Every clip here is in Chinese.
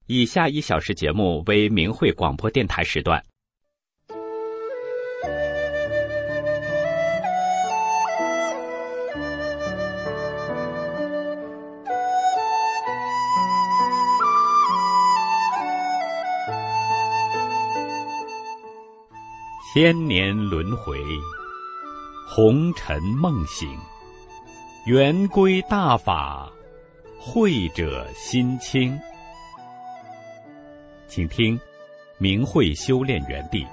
以下1小时节目为明慧广播电台时段。千年轮回，红尘梦醒，圆归大法，慧者心清。请听明慧修炼园地。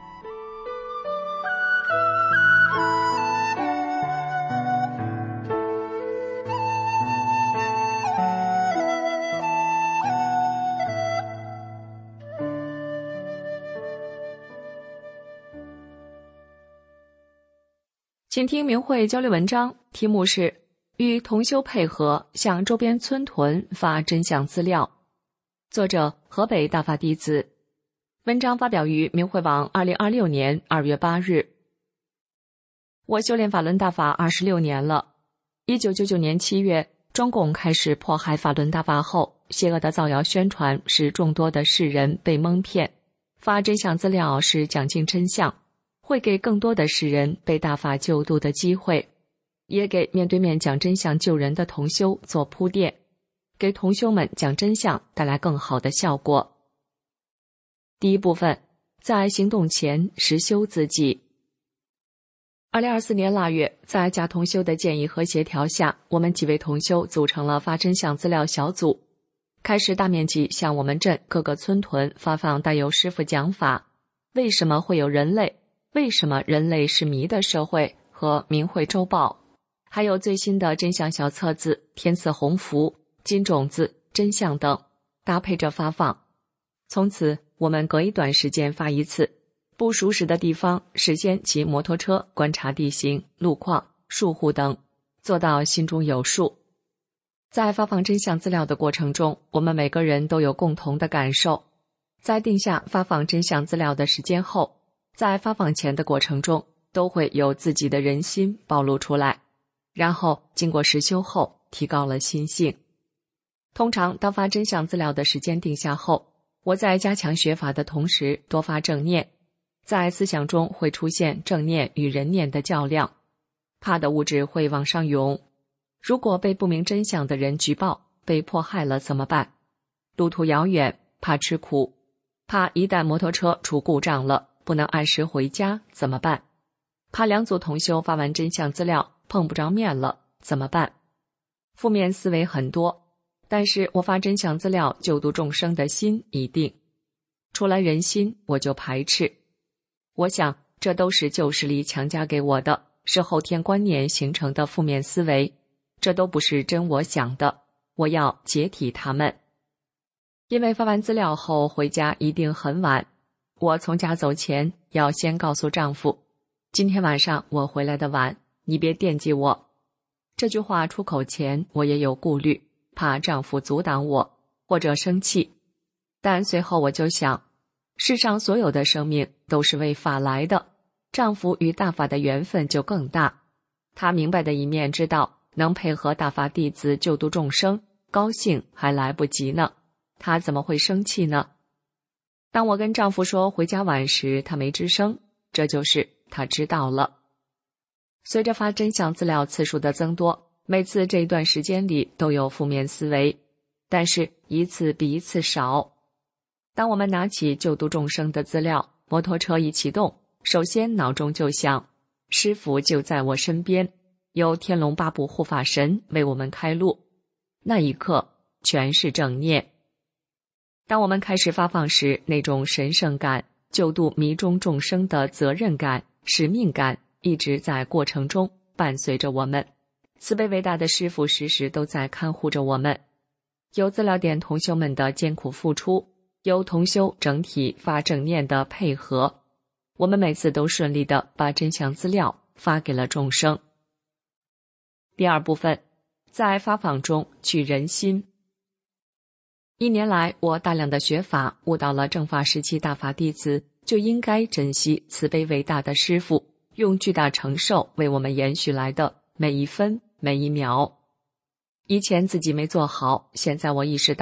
请听明慧交流文章，题目是与同修配合，向周边村屯发真相资料。作者河北大法弟子。文章发表于明慧网2026年2月8日。我修炼法轮大法26年了。1999年7月，中共开始迫害法轮大法后，邪恶的造谣宣传使众多的世人被蒙骗。发真相资料是讲尽真相，会给更多的世人被大法救度的机会，也给面对面讲真相救人的同修做铺垫，给同修们讲真相带来更好的效果。第一部分，在行动前实修自己。2024年腊月，在贾同修的建议和协调下，我们几位同修组成了发真相资料小组，开始大面积向我们镇各个村屯发放带有师父讲法，为什么会有人类，为什么人类是迷的社会和明慧周报，还有最新的真相小册子、天赐鸿福、金种子、真相等，搭配着发放。从此我们隔一段时间发一次，不熟识的地方事先骑摩托车观察地形、路况、树户等，做到心中有数。在发放真相资料的过程中，我们每个人都有共同的感受。在定下发放真相资料的时间后，在发放前的过程中，都会有自己的人心暴露出来，然后经过实修后提高了心性。通常当发真相资料的时间定下后，我在加强学法的同时多发正念，在思想中会出现正念与人念的较量，怕的物质会往上涌。如果被不明真相的人举报，被迫害了怎么办？路途遥远，怕吃苦，怕一旦摩托车出故障了，不能按时回家怎么办？怕两组同修发完真相资料碰不着面了怎么办？负面思维很多，但是我发真相资料救度众生的心已定，出来人心我就排斥。我想这都是旧势力强加给我的，是后天观念形成的负面思维，这都不是真我想的，我要解体他们。因为发完资料后回家一定很晚，我从家走前要先告诉丈夫，今天晚上我回来的晚，你别惦记我。这句话出口前我也有顾虑，怕丈夫阻挡我或者生气，但随后我就想，世上所有的生命都是为法来的，丈夫与大法的缘分就更大。他明白的一面知道能配合大法弟子救度众生，高兴还来不及呢，他怎么会生气呢？当我跟丈夫说回家晚时，他没吱声，这就是他知道了。随着发真相资料次数的增多，每次这一段时间里都有负面思维，但是一次比一次少。当我们拿起救度众生的资料，摩托车一启动，首先脑中就想，师父就在我身边，有天龙八部护法神为我们开路，那一刻全是正念。当我们开始发放时，那种神圣感、救度迷中众生的责任感、使命感一直在过程中伴随着我们。慈悲伟大的师父时时都在看护着我们。有资料点同修们的艰苦付出，有同修整体发正念的配合，我们每次都顺利地把真相资料发给了众生。第二部分，在发放中去人心。1年来，我大量的学法，悟到了正法时期大法弟子就应该珍惜慈悲伟大的师父用巨大承受为我们延续来的每一分每一秒。以前自己没做好，现在我意识到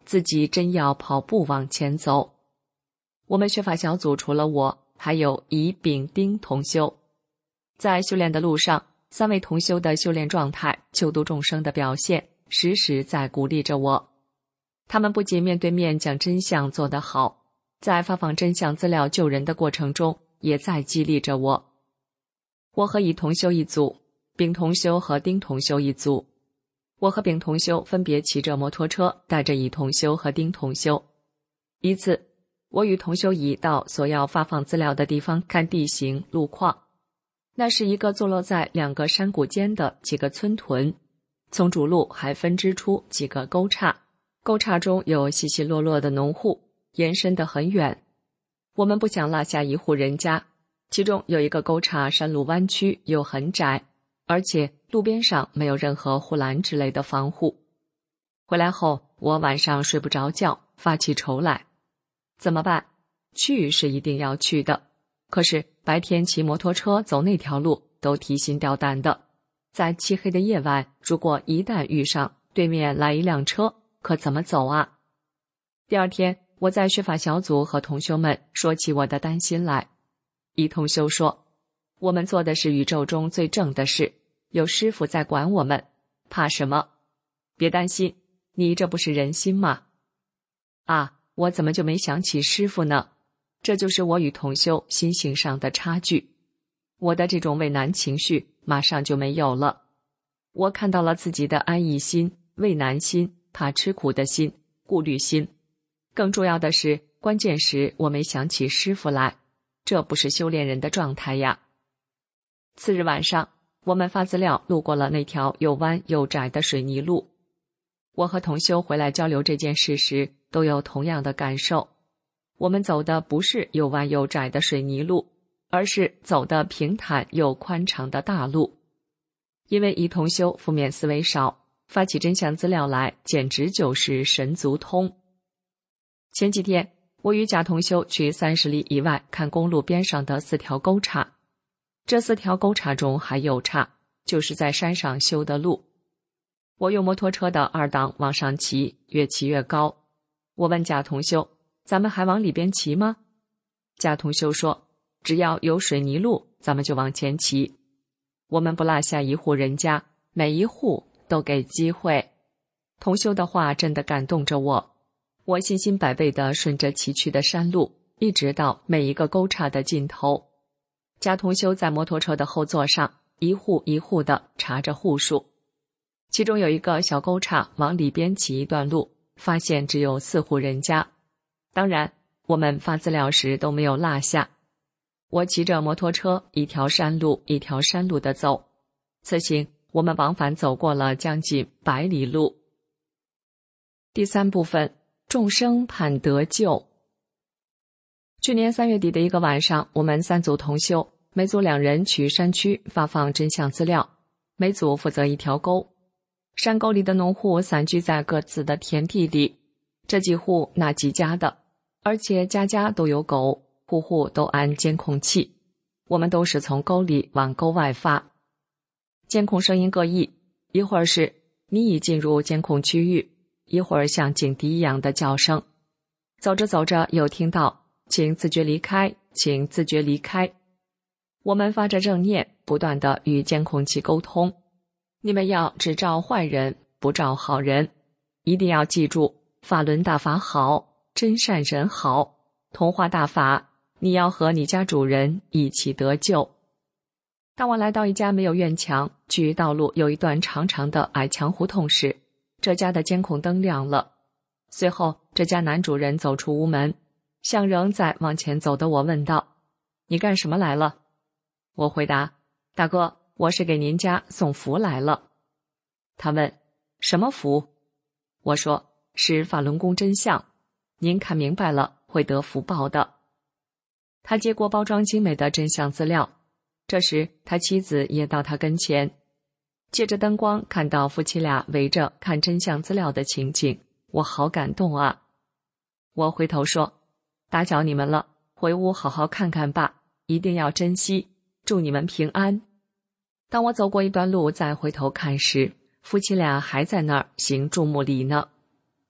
自己真要跑步往前走。我们学法小组除了我，还有乙、丙、丁同修。在修炼的路上，3位同修的修炼状态、救度众生的表现，时时在鼓励着我。他们不仅面对面讲真相做得好，在发放真相资料救人的过程中，也在激励着我。我和乙同修一组，丙同修和丁同修一组。我和丙同修分别骑着摩托车，带着乙同修和丁同修。一次，我与同修乙到所要发放资料的地方看地形路况。那是一个坐落在2个山谷间的几个村屯，从主路还分支出几个沟岔，沟岔中有稀稀落落的农户，延伸得很远。我们不想落下一户人家，其中有一个沟岔山路弯曲又很窄，而且路边上没有任何护栏之类的防护。回来后，我晚上睡不着觉，发起愁来。怎么办？去是一定要去的，可是白天骑摩托车走那条路都提心吊胆的。在漆黑的夜晚，如果一旦遇上对面来一辆车，可怎么走啊？第二天，我在学法小组和同修们说起我的担心来。一同修说，我们做的是宇宙中最正的事，有师父在管我们，怕什么？别担心，你这不是人心吗？啊，我怎么就没想起师父呢？这就是我与同修心性上的差距。我的这种畏难情绪马上就没有了。我看到了自己的安逸心、畏难心、怕吃苦的心、顾虑心。更重要的是，关键时我没想起师父来，这不是修炼人的状态呀。次日晚上，我们发资料路过了那条又弯又窄的水泥路。我和同修回来交流这件事时，都有同样的感受。我们走的不是又弯又窄的水泥路，而是走的平坦又宽敞的大路。因为乙同修负面思维少，发起真相资料来简直就是神足通。前几天，我与甲同修去30里以外看公路边上的4条沟岔。这4条沟岔中还有岔，就是在山上修的路。我用摩托车的2档往上骑，越骑越高。我问甲同修，咱们还往里边骑吗？甲同修说，只要有水泥路，咱们就往前骑。我们不落下一户人家，每一户都给机会。同修的话真的感动着我。我信心百倍地顺着崎岖的山路，一直到每一个沟岔的尽头。甲同修在摩托车的后座上，一户一户地查着户数。其中有一个小沟岔，往里边骑一段路，发现只有4户人家。当然，我们发资料时都没有落下。我骑着摩托车，一条山路一条山路地走。此行，我们往返走过了将近100里路。第3部分，众生盼得救。去年3月底的一个晚上，我们3组同修，每组2人去山区发放真相资料，每组负责一条沟。山沟里的农户散居在各自的田地里，这几户那几家的，而且家家都有狗，户户都安监控器。我们都是从沟里往沟外发。监控声音各异，一会儿是你已进入监控区域，一会儿像警笛一样的叫声。走着走着又听到请自觉离开，请自觉离开。我们发着正念，不断地与监控器沟通。你们要只照坏人，不照好人。一定要记住，法轮大法好，真善人好，同化大法，你要和你家主人一起得救。当我来到一家没有院墙，距离道路有一段长长的矮墙胡同时，这家的监控灯亮了。随后，这家男主人走出屋门，向仍在往前走的我问道：“你干什么来了？”我回答：“大哥，我是给您家送福来了。”他问：“什么福？”我说：“是法轮功真相，您看明白了会得福报的。”他接过包装精美的真相资料，这时他妻子也到他跟前，借着灯光看到夫妻俩围着看真相资料的情景，我好感动啊！我回头说：“打搅你们了，回屋好好看看吧，一定要珍惜，祝你们平安。”当我走过一段路再回头看时，夫妻俩还在那儿行注目礼呢。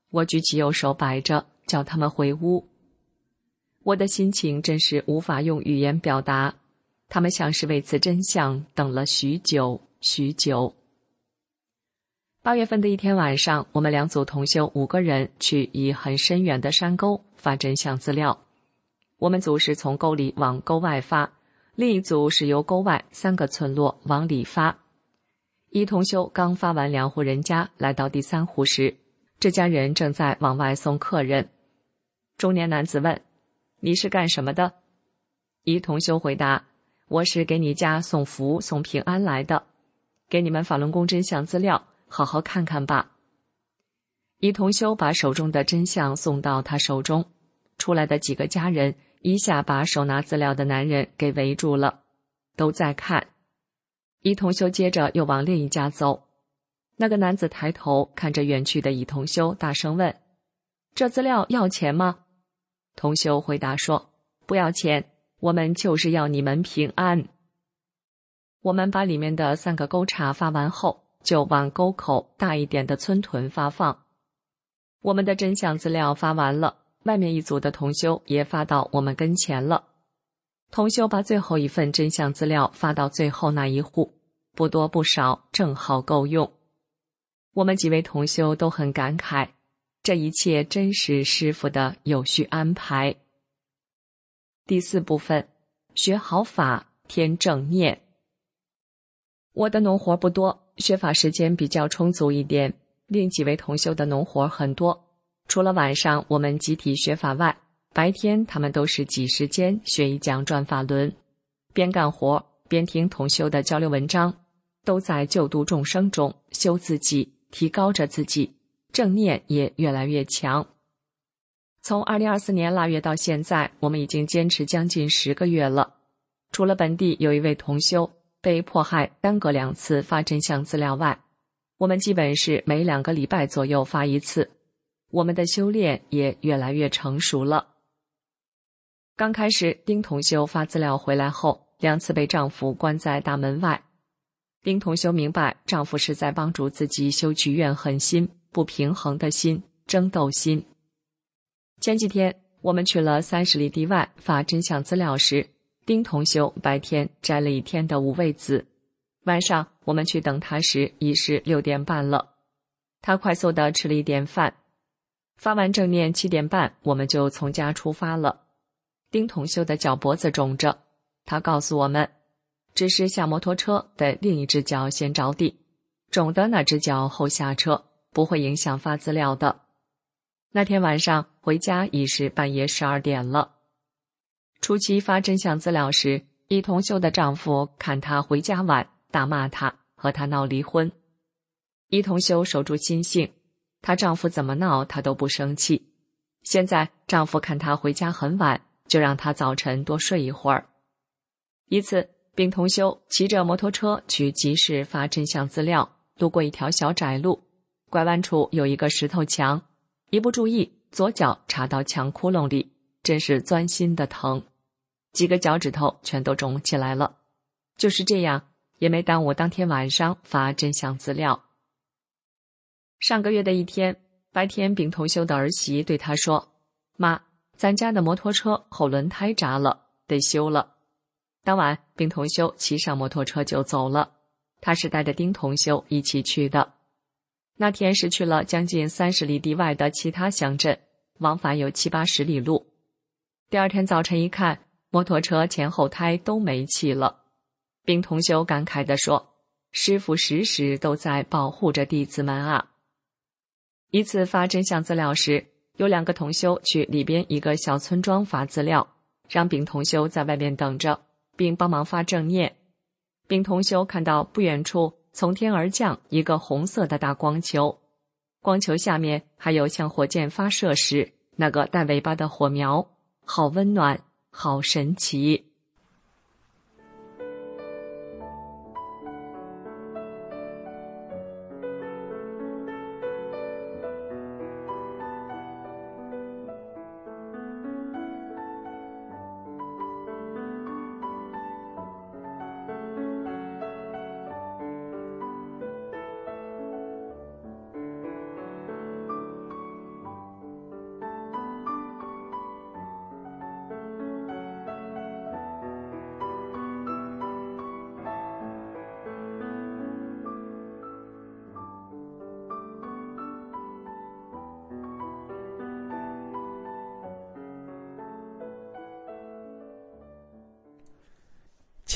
我举起右手摆着，叫他们回屋。我的心情真是无法用语言表达，他们像是为此真相等了许久许久。8月份的一天晚上，我们2组同修5个人去以很深远的山沟发真相资料。我们组是从沟里往沟外发，另一组是由沟外3个村落往里发。一同修刚发完2户人家，来到第3户时，这家人正在往外送客人。中年男子问：“你是干什么的？”一同修回答：“我是给你家送福送平安来的，给你们法轮功真相资料，好好看看吧。”一同修把手中的真相送到他手中，出来的几个家人一下把手拿资料的男人给围住了，都在看。一同修接着又往另一家走，那个男子抬头看着远去的一同修，大声问：“这资料要钱吗？”同修回答说：“不要钱，我们就是要你们平安。”我们把里面的3个沟岔发完后，就往沟口大一点的村屯发放。我们的真相资料发完了，外面一组的同修也发到我们跟前了。同修把最后一份真相资料发到最后那一户，不多不少，正好够用。我们几位同修都很感慨，这一切真是师父的有序安排。第4部分，学好法，添正念。我的农活不多，学法时间比较充足一点，另几位同修的农活很多。除了晚上我们集体学法外，白天他们都是挤时间学一讲转法轮，边干活边听同修的交流文章，都在救度众生中修自己，提高着自己，正念也越来越强。从2024年腊月到现在，我们已经坚持将近10个月了。除了本地有一位同修被迫害耽搁2次发真相资料外，我们基本是每2个礼拜左右发一次。我们的修炼也越来越成熟了。刚开始丁同修发资料回来后，2次被丈夫关在大门外。丁同修明白丈夫是在帮助自己修取怨恨心、不平衡的心、争斗心。前几天我们去了30里地外发真相资料时，丁同修白天摘了1天的五味子，晚上我们去等他时已是6点半了。他快速地吃了一点饭，发完正念7点半我们就从家出发了。丁同修的脚脖子肿着，他告诉我们，只是下摩托车的另一只脚先着地，肿的那只脚后下车，不会影响发资料的。那天晚上回家已是半夜12点了。初期发真相资料时，一同修的丈夫看她回家晚，大骂她，和她闹离婚。一同修守住心性，她丈夫怎么闹她都不生气。现在丈夫看她回家很晚，就让她早晨多睡一会儿。一次并同修骑着摩托车去集市发真相资料，路过一条小窄路，拐弯处有一个石头墙，一不注意左脚插到墙窟窿里，真是钻心的疼，几个脚趾头全都肿起来了。就是这样，也没耽误当天晚上发真相资料。上个月的一天，白天丙同修的儿媳对他说：“妈，咱家的摩托车后轮胎扎了，得修了。”当晚丙同修骑上摩托车就走了，他是带着丁同修一起去的。那天是去了将近30里地外的其他乡镇，往返有70-80里路。第二天早晨一看，摩托车前后胎都没气了。丙同修感慨地说：“师父时时都在保护着弟子们啊。”一次发真相资料时，有2个同修去里边一个小村庄发资料，让丙同修在外面等着，并帮忙发正念。丙同修看到不远处从天而降一个红色的大光球，光球下面还有像火箭发射时那个带尾巴的火苗，好温暖，好神奇。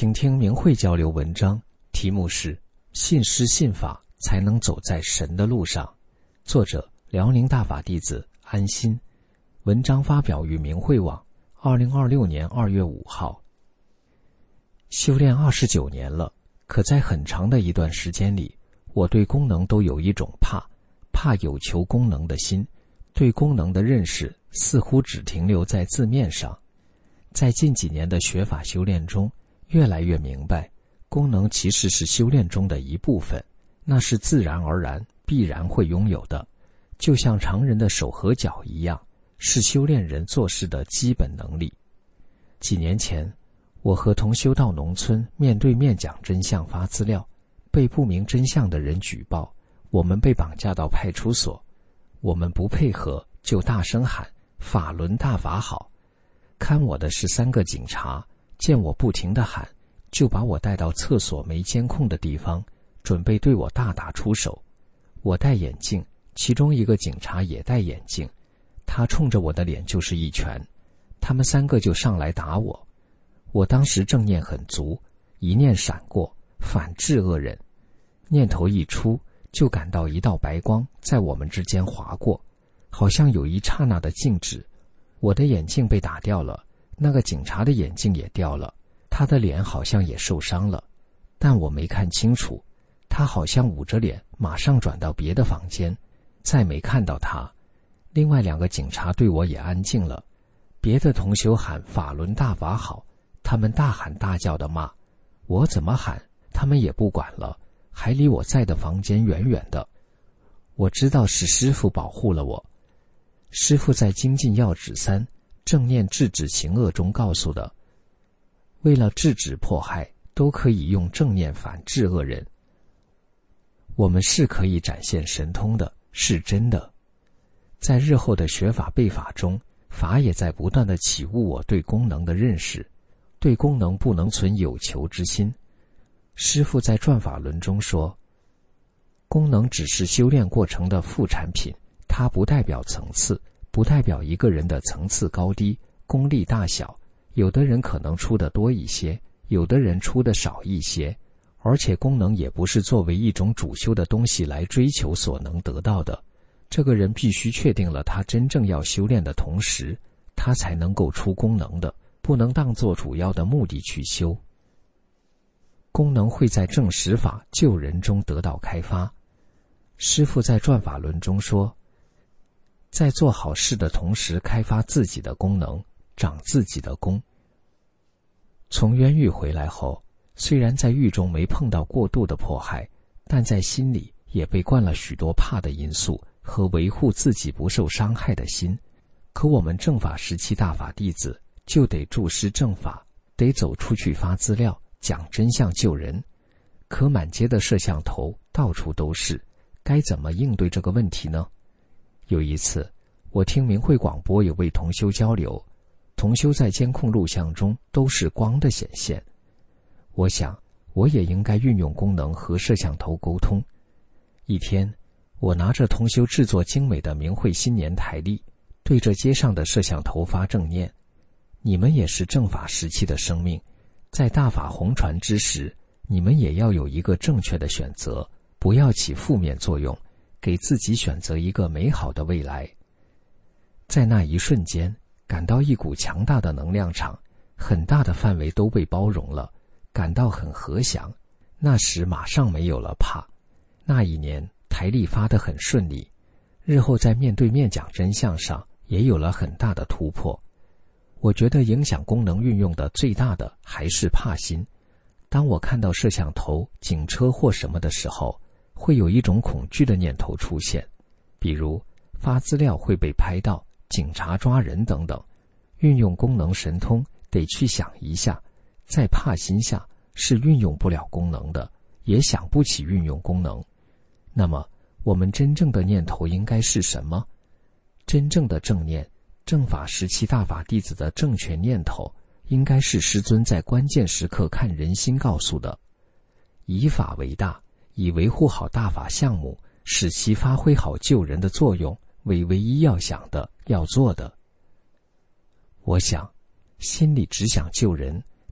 请听明慧交流文章，题目是信师信法才能走在神的路上，作者辽宁大法弟子安心，文章发表于明慧网2026年2月5号。修炼29年了，可在很长的一段时间里，我对功能都有一种怕有求功能的心，对功能的认识似乎只停留在字面上。在近几年的学法修炼中，越来越明白，功能其实是修炼中的一部分，那是自然而然必然会拥有的，就像常人的手和脚一样，是修炼人做事的基本能力。几年前，我和同修到农村面对面讲真相发资料，被不明真相的人举报，我们被绑架到派出所，我们不配合就大声喊法轮大法好。看我的是3个警察，见我不停地喊，就把我带到厕所没监控的地方，准备对我大打出手。我戴眼镜，其中一个警察也戴眼镜，他冲着我的脸就是一拳，他们3个就上来打我。我当时正念很足，一念闪过，反制恶人，念头一出，就感到一道白光在我们之间划过，好像有一刹那的静止。我的眼镜被打掉了，那个警察的眼镜也掉了，他的脸好像也受伤了，但我没看清楚，他好像捂着脸马上转到别的房间，再没看到他。另外2个警察对我也安静了，别的同修喊法轮大法好，他们大喊大叫的骂，我怎么喊他们也不管了，还离我在的房间远远的。我知道是师父保护了我。师父在精进要旨3正念制止行恶中告诉的，为了制止迫害，都可以用正念反制恶人。我们是可以展现神通的，是真的。在日后的学法背法中，法也在不断地启悟我对功能的认识，对功能不能存有求之心。师父在转法轮中说，功能只是修炼过程的副产品，它不代表层次，不代表一个人的层次高低、功力大小，有的人可能出得多一些，有的人出得少一些，而且功能也不是作为一种主修的东西来追求所能得到的。这个人必须确定了他真正要修炼的同时，他才能够出功能的，不能当作主要的目的去修。功能会在正实法救人中得到开发。师父在转法轮中说，在做好事的同时开发自己的功能，长自己的功。从冤狱回来后，虽然在狱中没碰到过度的迫害，但在心里也被灌了许多怕的因素和维护自己不受伤害的心。可我们正法时期大法弟子就得注师正法，得走出去发资料，讲真相救人。可满街的摄像头到处都是，该怎么应对这个问题呢？有一次，我听明慧广播有位同修交流，同修在监控录像中都是光的显现。我想，我也应该运用功能和摄像头沟通。一天，我拿着同修制作精美的明慧新年台历，对着街上的摄像头发正念：你们也是正法时期的生命，在大法弘传之时，你们也要有一个正确的选择，不要起负面作用，给自己选择一个美好的未来。在那一瞬间，感到一股强大的能量场，很大的范围都被包容了，感到很和祥。那时马上没有了怕。那一年台历发得很顺利，日后在面对面讲真相上也有了很大的突破。我觉得影响功能运用的最大的还是怕心。当我看到摄像头、警车或什么的时候，会有一种恐惧的念头出现，比如发资料会被拍到，警察抓人等等。运用功能神通得去想一下，在怕心下是运用不了功能的，也想不起运用功能。那么我们真正的念头应该是什么？真正的正念，正法时期大法弟子的正确念头，应该是师尊在关键时刻看人心告诉的：以法为大，以维护好大法项目，使其发挥好救人的作用为唯一要想的、要做的。我想，心里只想救人，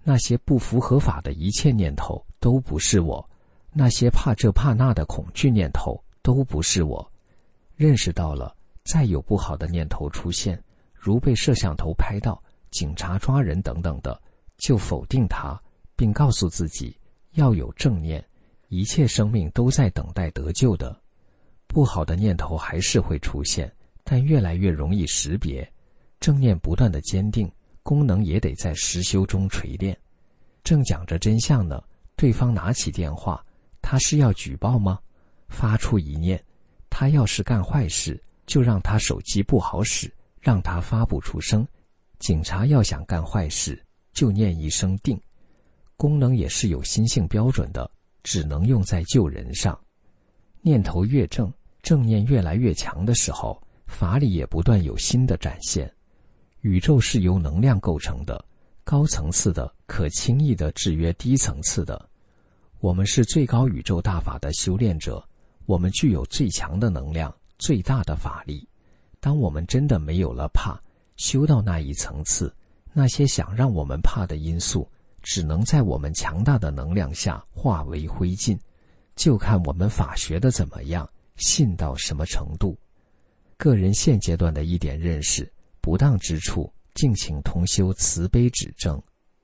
那些不符合法的一切念头都不是我，那些怕这怕那的恐惧念头都不是我。认识到了，再有不好的念头出现，如被摄像头拍到、警察抓人等等的，就否定它，并告诉自己要有正念，一切生命都在等待得救的。不好的念头还是会出现，但越来越容易识别。正念不断的坚定，功能也得在实修中锤炼。正讲着真相呢，对方拿起电话，他是要举报吗？发出一念，他要是干坏事，就让他手机不好使，让他发不出声。警察要想干坏事，就念一声定。功能也是有心性标准的，只能用在救人上。念头越正，正念越来越强的时候，法理也不断有新的展现。宇宙是由能量构成的，高层次的可轻易地制约低层次的。我们是最高宇宙大法的修炼者，我们具有最强的能量，最大的法力。当我们真的没有了怕，修到那一层次，那些想让我们怕的因素，只能在我们强大的能量下化为灰烬。就看我们法学的怎么样，信到什么程度。个人现阶段的一点认识，不当之处，敬请同修慈悲指正。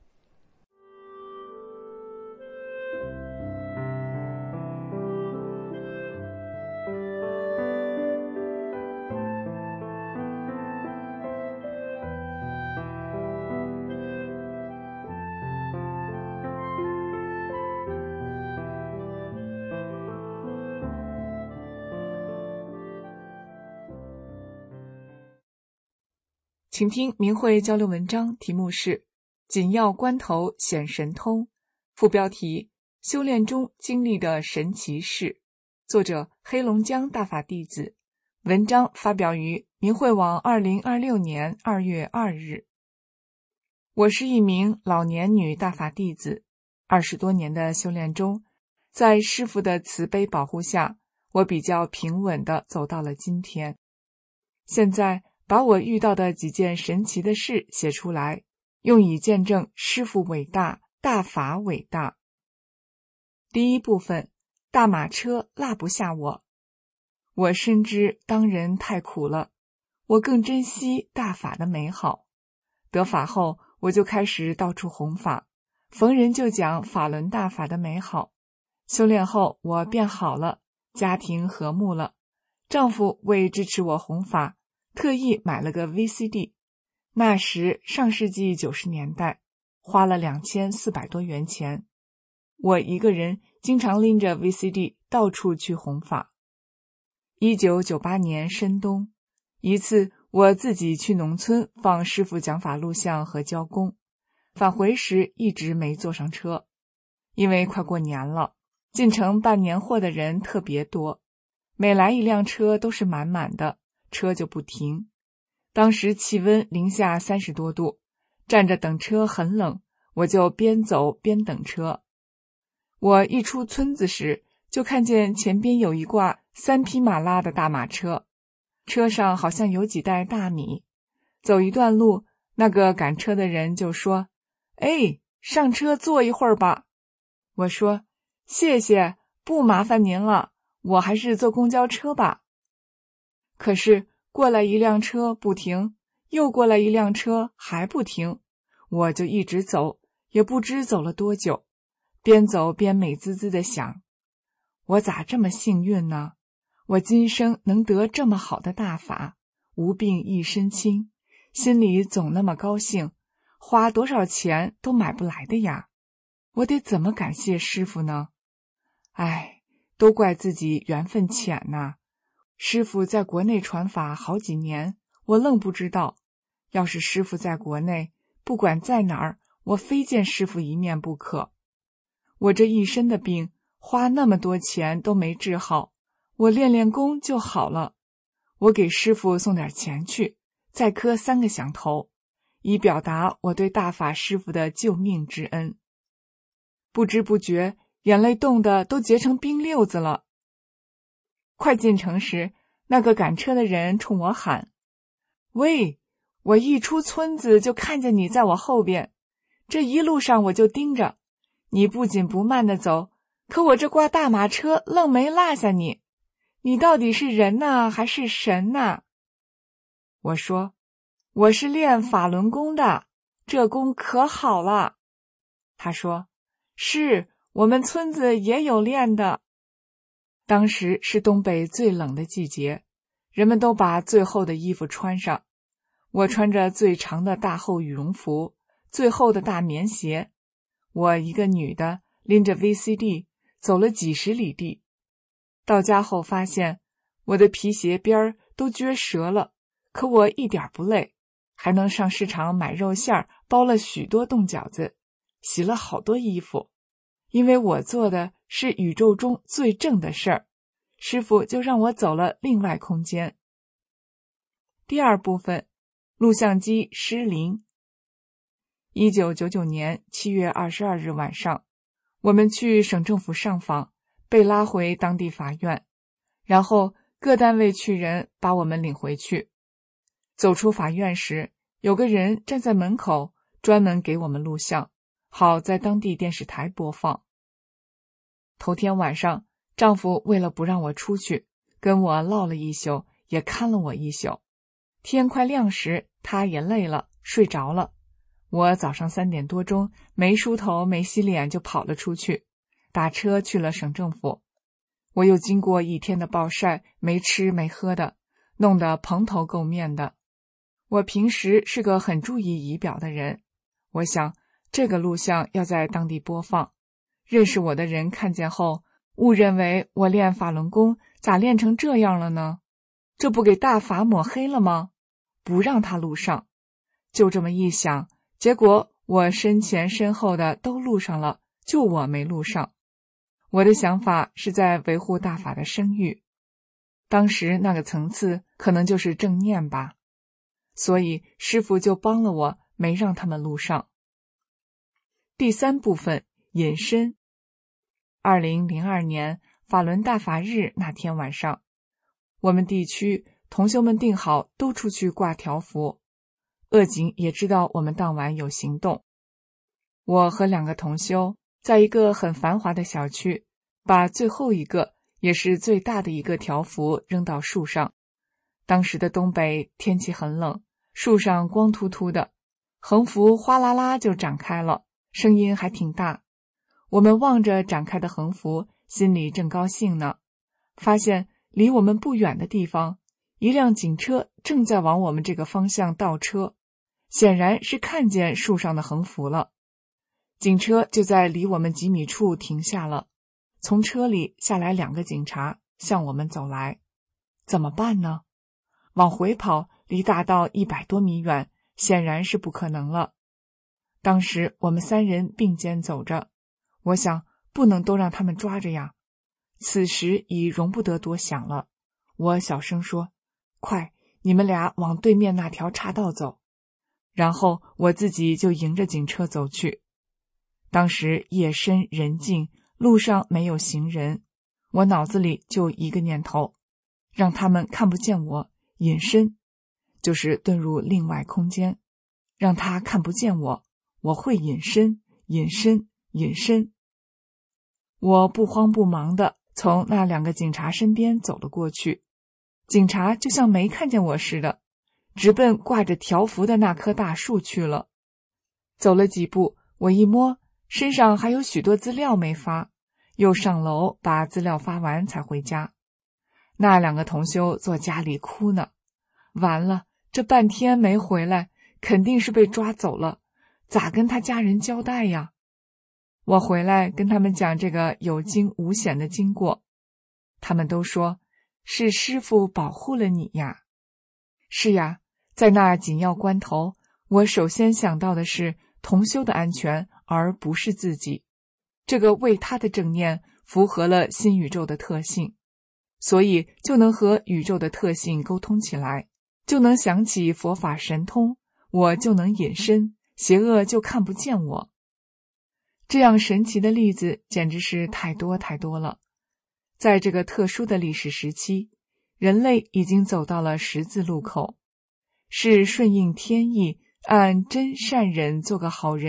请听明慧交流文章，题目是紧要关头显神通，副标题修炼中经历的神奇事，作者黑龙江大法弟子，文章发表于明慧网2026年2月2日。我是一名老年女大法弟子，20多年的修炼中，在师父的慈悲保护下，我比较平稳地走到了今天。现在把我遇到的几件神奇的事写出来，用以见证师父伟大，大法伟大。第一部分，大马车拉不下我。我深知当人太苦了，我更珍惜大法的美好。得法后，我就开始到处弘法，逢人就讲法轮大法的美好。修炼后，我变好了，家庭和睦了。丈夫为支持我弘法，特意买了个 VCD， 那时上世纪90年代，花了2400多元钱。我一个人经常拎着 VCD 到处去弘法。1998年深冬，一次我自己去农村放师父讲法录像和交功，返回时一直没坐上车，因为快过年了，进城办年货的人特别多，每来一辆车都是满满的，车就不停。当时气温零下30多度，站着等车很冷，我就边走边等车。我一出村子时，就看见前边有一挂3匹马拉的大马车，车上好像有几袋大米。走一段路，那个赶车的人就说：“哎，上车坐一会儿吧。”我说：“谢谢，不麻烦您了，我还是坐公交车吧。”可是过来一辆车不停，又过来一辆车还不停，我就一直走，也不知走了多久，边走边美滋滋地想，我咋这么幸运呢？我今生能得这么好的大法，无病一身轻，心里总那么高兴，花多少钱都买不来的呀，我得怎么感谢师父呢？哎，都怪自己缘分浅呐。师父在国内传法好几年，我愣不知道。要是师父在国内，不管在哪儿，我非见师父一面不可。我这一身的病，花那么多钱都没治好，我练练功就好了。我给师父送点钱去，再磕3个响头，以表达我对大法师父的救命之恩。不知不觉，眼泪冻得都结成冰溜子了。快进城时，那个赶车的人冲我喊：“喂，我一出村子就看见你在我后边， 这一路上我就盯着你，不紧不慢地走，可我这挂大马车愣没落下你。你到底是人呐，还是神呐？我说，我是练法轮功的，这功可好了。他说，是，我们村子也有练的。当时是东北最冷的季节，人们都把最厚的衣服穿上。我穿着最长的大厚羽绒服，最厚的大棉鞋。我一个女的拎着 VCD 走了几十里地。到家后发现我的皮鞋边儿都撅折了，可我一点不累，还能上市场买肉馅儿，包了许多冻饺子，洗了好多衣服。因为我做的是宇宙中最正的事儿，师父就让我走了另外空间。第二部分，录像机失灵。1999年7月22日晚上，我们去省政府上访，被拉回当地法院，然后各单位去人把我们领回去。走出法院时，有个人站在门口，专门给我们录像，好在当地电视台播放。头天晚上，丈夫为了不让我出去，跟我唠了一宿，也看了我一宿。天快亮时，他也累了，睡着了。我早上3点多钟，没梳头没洗脸就跑了出去，打车去了省政府。我又经过一天的暴晒，没吃没喝的，弄得蓬头垢面的。我平时是个很注意仪表的人，我想这个录像要在当地播放，认识我的人看见后，误认为我练法轮功咋练成这样了呢？这不给大法抹黑了吗？不让他录上。就这么一想，结果我身前身后的都录上了，就我没录上。我的想法是在维护大法的声誉，当时那个层次可能就是正念吧，所以师父就帮了我，没让他们录上。第三部分，隐身。2002年法轮大法日那天晚上，我们地区同修们定好都出去挂条幅，恶警也知道我们当晚有行动。我和2个同修在一个很繁华的小区，把最后一个也是最大的一个条幅扔到树上。当时的东北天气很冷，树上光秃秃的，横幅哗啦啦就展开了，声音还挺大。我们望着展开的横幅，心里正高兴呢，发现离我们不远的地方，一辆警车正在往我们这个方向倒车，显然是看见树上的横幅了。警车就在离我们几米处停下了，从车里下来2个警察向我们走来。怎么办呢？往回跑，离大道100多米远，显然是不可能了。当时我们3人并肩走着，我想不能都让他们抓着呀。此时已容不得多想了，我小声说，快，你们俩往对面那条岔道走。然后我自己就迎着警车走去。当时夜深人静，路上没有行人，我脑子里就一个念头，让他们看不见我，隐身，就是遁入另外空间，让他看不见我，我会隐身，隐身，隐身。我不慌不忙地从那2个警察身边走了过去，警察就像没看见我似的，直奔挂着条幅的那棵大树去了。走了几步，我一摸，身上还有许多资料没发，又上楼把资料发完才回家。那2个同修坐家里哭呢，完了，这半天没回来，肯定是被抓走了，咋跟他家人交代呀？我回来跟他们讲这个有惊无险的经过，他们都说，是师父保护了你呀。是呀，在那紧要关头，我首先想到的是同修的安全，而不是自己。这个为他的正念符合了新宇宙的特性，所以就能和宇宙的特性沟通起来，就能想起佛法神通，我就能隐身，邪恶就看不见我。这样神奇的例子简直是太多太多了。在这个特殊的历史时期，人类已经走到了十字路口，是顺应天意，按真善忍做个好人，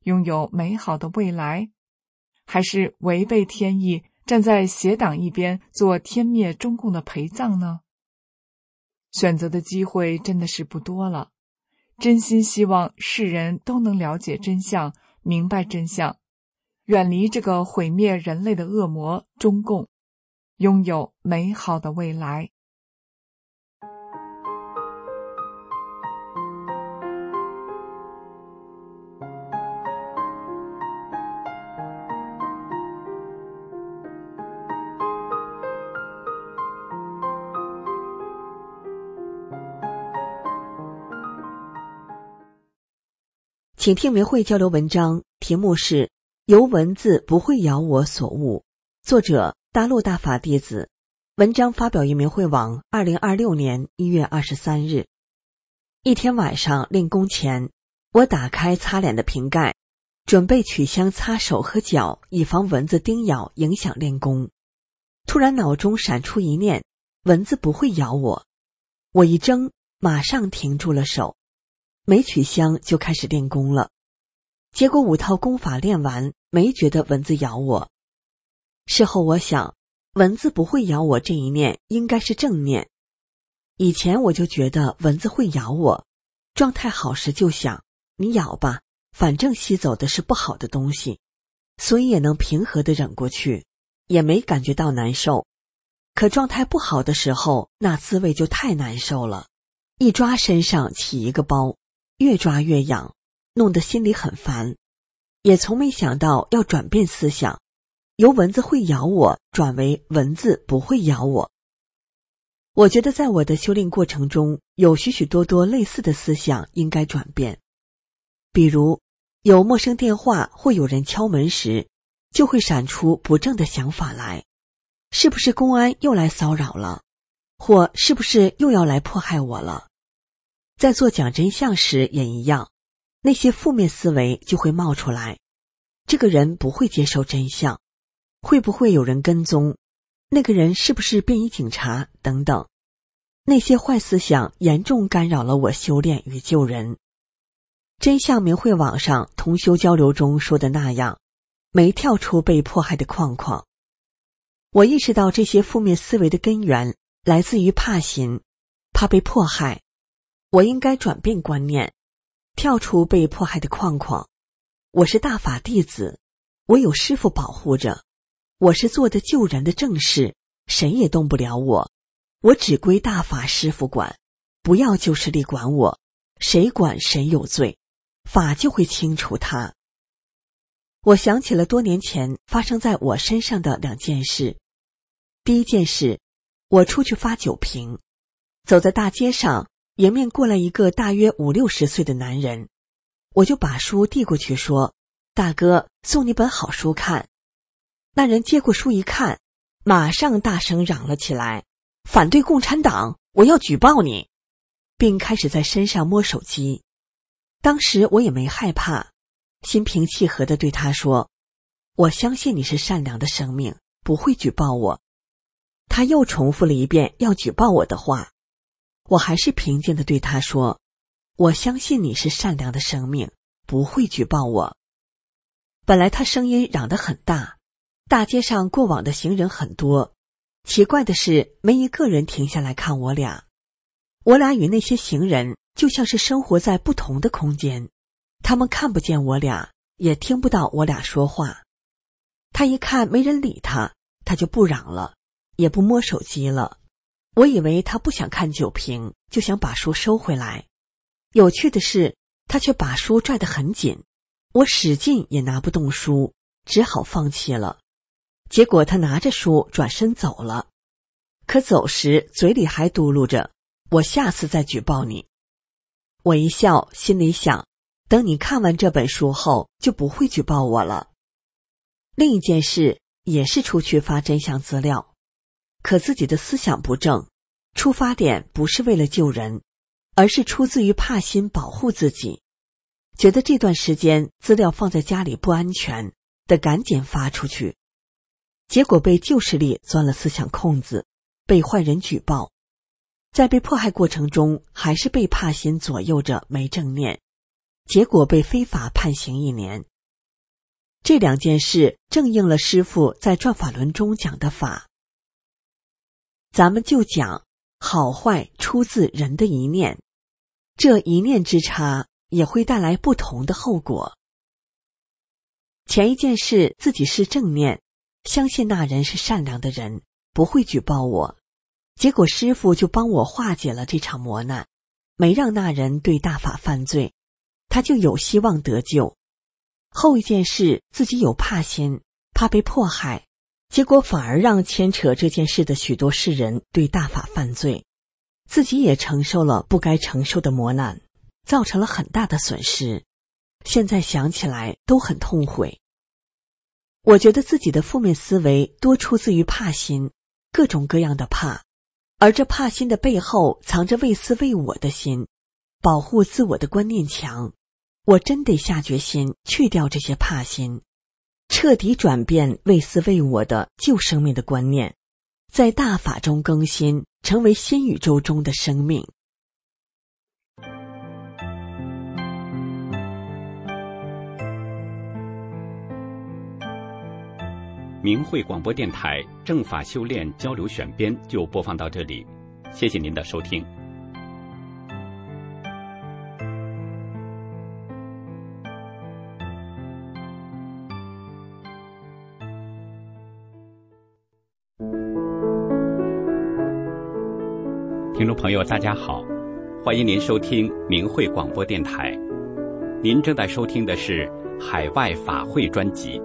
拥有美好的未来，还是违背天意，站在邪党一边做天灭中共的陪葬呢？选择的机会真的是不多了。真心希望世人都能了解真相，明白真相，远离这个毁灭人类的恶魔中共，拥有美好的未来。 请听明慧交流文章，题目是由文字不会咬我所悟，作者大陆大法弟子，文章发表于明慧网2026年1月23日。一天晚上练功前，我打开擦脸的瓶盖，准备取香擦手和脚，以防蚊子叮咬影响练功。突然脑中闪出一念，蚊子不会咬我。我一怔，马上停住了手，没取香就开始练功了。结果5套功法练完，没觉得蚊子咬我。事后我想，蚊子不会咬我这一念应该是正念。以前我就觉得蚊子会咬我，状态好时就想，你咬吧，反正吸走的是不好的东西，所以也能平和地忍过去，也没感觉到难受。可状态不好的时候，那滋味就太难受了，一抓身上起一个包，越抓越痒，弄得心里很烦。也从没想到要转变思想，由蚊子会咬我转为蚊子不会咬我。我觉得在我的修炼过程中，有许许多多类似的思想应该转变。比如有陌生电话或有人敲门时，就会闪出不正的想法来，是不是公安又来骚扰了，或是不是又要来迫害我了。在做讲真相时也一样，那些负面思维就会冒出来，这个人不会接受真相，会不会有人跟踪，那个人是不是便衣警察等等。那些坏思想严重干扰了我修炼与救人。真相明慧网上同修交流中说的那样，没跳出被迫害的框框。我意识到这些负面思维的根源来自于怕心，怕被迫害。我应该转变观念，跳出被迫害的框框。我是大法弟子，我有师父保护着，我是做的救人的正事，谁也动不了我，我只归大法师父管，不要旧势力管我，谁管谁有罪，法就会清除他。我想起了多年前发生在我身上的2件事。第一件事，我出去发酒瓶，走在大街上，迎面过来一个大约50-60岁的男人，我就把书递过去说，大哥，送你本好书看。那人接过书一看，马上大声嚷了起来，反对共产党，我要举报你，并开始在身上摸手机。当时我也没害怕，心平气和地对他说，我相信你是善良的生命，不会举报我。他又重复了一遍要举报我的话，我还是平静地对他说，我相信你是善良的生命，不会举报我。本来他声音嚷得很大，大街上过往的行人很多，奇怪的是没一个人停下来看我俩。我俩与那些行人就像是生活在不同的空间，他们看不见我俩，也听不到我俩说话。他一看没人理他，他就不嚷了，也不摸手机了。我以为他不想看酒瓶，就想把书收回来。有趣的是，他却把书拽得很紧，我使劲也拿不动书，只好放弃了。结果他拿着书转身走了，可走时嘴里还嘟噜着，我下次再举报你。我一笑，心里想，等你看完这本书后，就不会举报我了。另一件事也是出去发真相资料，可自己的思想不正，出发点不是为了救人，而是出自于怕心保护自己，觉得这段时间资料放在家里不安全，得赶紧发出去。结果被旧势力钻了思想空子，被坏人举报。在被迫害过程中，还是被怕心左右着没正念，结果被非法判刑1年， 这2件事正应了师父在转法轮中讲的法。咱们就讲好坏出自人的一念，这一念之差也会带来不同的后果。前一件事自己是正念，相信那人是善良的人，不会举报我，结果师父就帮我化解了这场磨难，没让那人对大法犯罪，他就有希望得救。后一件事自己有怕心，怕被迫害，结果反而让牵扯这件事的许多世人对大法犯罪，自己也承受了不该承受的磨难，造成了很大的损失。现在想起来都很痛悔。我觉得自己的负面思维多出自于怕心，各种各样的怕，而这怕心的背后藏着为私为我的心，保护自我的观念强。我真得下决心去掉这些怕心，彻底转变为私为我的旧生命的观念，在大法中更新，成为新宇宙中的生命。 明慧广播电台正法修炼交流选编就播放到这里，谢谢您的收听。听众朋友大家好，欢迎您收听明慧广播电台，您正在收听的是海外法会专辑。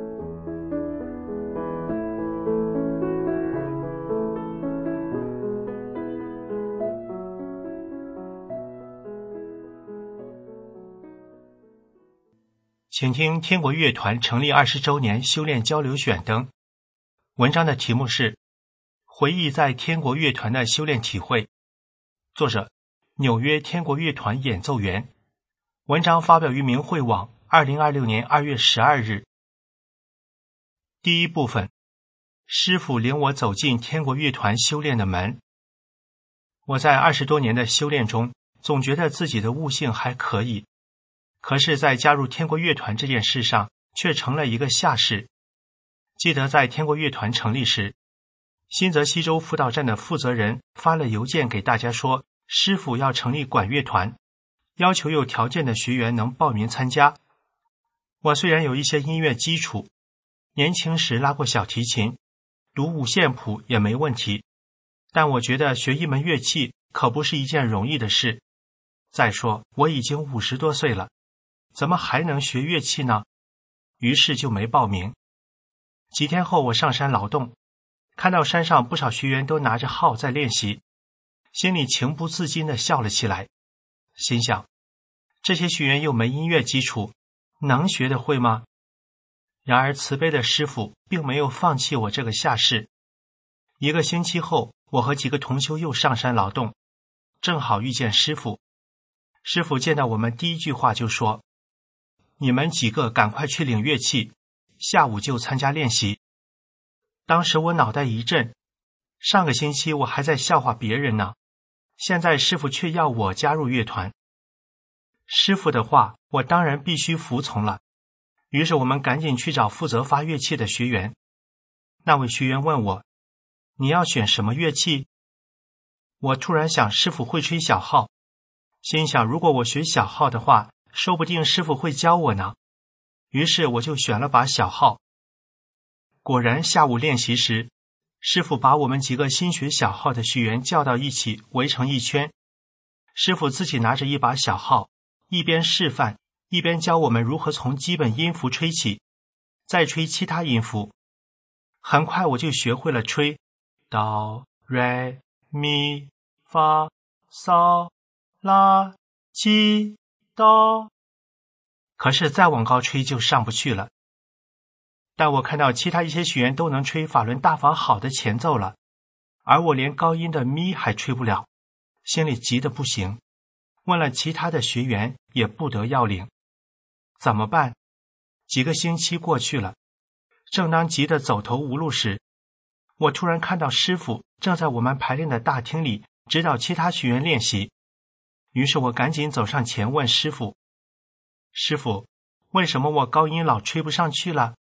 请听天国乐团成立20周年修炼交流选灯。文章的题目是回忆在天国乐团的修炼体会，作者纽约天国乐团演奏员。文章发表于明慧网2026年2月12日。第一部分，师父领我走进天国乐团修炼的门。我在20多年的修炼中，总觉得自己的悟性还可以，可是在加入天国乐团这件事上却成了一个下士。记得在天国乐团成立时，新泽西州辅导站的负责人发了邮件给大家说，师父要成立管乐团，要求有条件的学员能报名参加。我虽然有一些音乐基础，年轻时拉过小提琴，读五线谱也没问题，但我觉得学一门乐器可不是一件容易的事。再说我已经50多岁了，怎么还能学乐器呢？于是就没报名。几天后我上山劳动，看到山上不少学员都拿着号在练习，心里情不自禁地笑了起来，心想这些学员又没音乐基础，能学得会吗？然而慈悲的师父并没有放弃我这个下士。1个星期后，我和几个同修又上山劳动，正好遇见师父。师父见到我们第一句话就说，你们几个赶快去领乐器，下午就参加练习。当时我脑袋一震，上个星期我还在笑话别人呢，现在师父却要我加入乐团。师父的话我当然必须服从了，于是我们赶紧去找负责发乐器的学员。那位学员问我，你要选什么乐器？我突然想师父会吹小号，心想如果我学小号的话，说不定师父会教我呢。于是我就选了把小号。果然下午练习时，师父把我们几个新学小号的学员叫到一起，围成一圈。师父自己拿着一把小号，一边示范，一边教我们如何从基本音符吹起，再吹其他音符。很快我就学会了吹哆、来、咪、发、嗦、拉、西、哆。可是再往高吹就上不去了。但我看到其他一些学员都能吹法轮大法好的前奏了，而我连高音的咪还吹不了，心里急得不行。问了其他的学员也不得要领，怎么办？几个星期过去了，正当急得走投无路时，我突然看到师父正在我们排练的大厅里指导其他学员练习。于是我赶紧走上前问师父，师父，为什么我高音老吹不上去了？